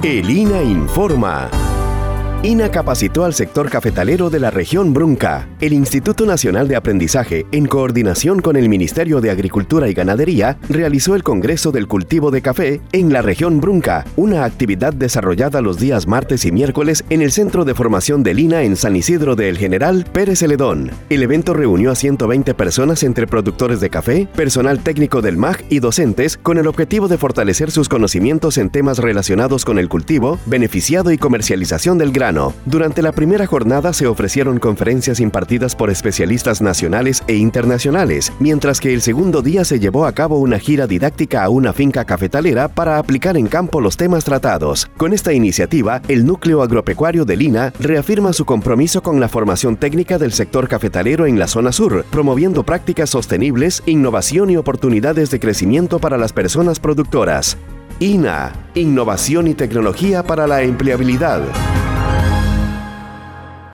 El INA informa. INA capacitó al sector cafetalero de la región Brunca. El Instituto Nacional de Aprendizaje, en coordinación con el Ministerio de Agricultura y Ganadería, realizó el Congreso del Cultivo de Café en la región Brunca, una actividad desarrollada los días martes y miércoles en el Centro de Formación del INA en San Isidro de El General Pérez Celedón. El evento reunió a 120 personas entre productores de café, personal técnico del MAG y docentes, con el objetivo de fortalecer sus conocimientos en temas relacionados con el cultivo, beneficiado y comercialización del grano. Durante la primera jornada se ofrecieron conferencias impartidas por especialistas nacionales e internacionales, mientras que el segundo día se llevó a cabo una gira didáctica a una finca cafetalera para aplicar en campo los temas tratados. Con esta iniciativa, el Núcleo Agropecuario del INA reafirma su compromiso con la formación técnica del sector cafetalero en la zona sur, promoviendo prácticas sostenibles, innovación y oportunidades de crecimiento para las personas productoras. INA, innovación y tecnología para la empleabilidad.